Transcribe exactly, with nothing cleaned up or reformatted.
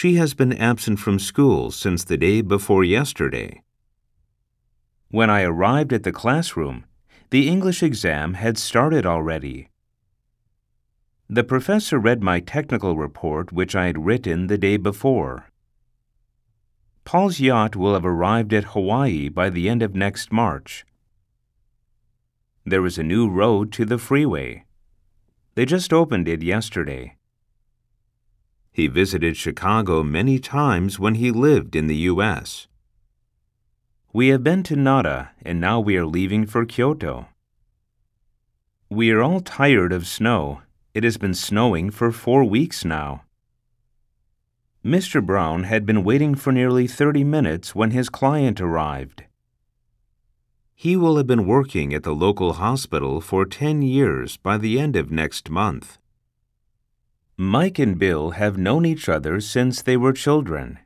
She has been absent from school since the day before yesterday. When I arrived at the classroom, the English exam had started already. The professor read my technical report, which I had written the day before. Paul's yacht will have arrived at Hawaii by the end of next March. There is a new road to the freeway. They just opened it yesterday. He visited Chicago many times when he lived in the U S We have been to Nara, and now we are leaving for Kyoto. We are all tired of snow. It has been snowing for four weeks now. Mister Brown had been waiting for nearly thirty minutes when his client arrived. He will have been working at the local hospital for ten years by the end of next month. Mike and Bill have known each other since they were children.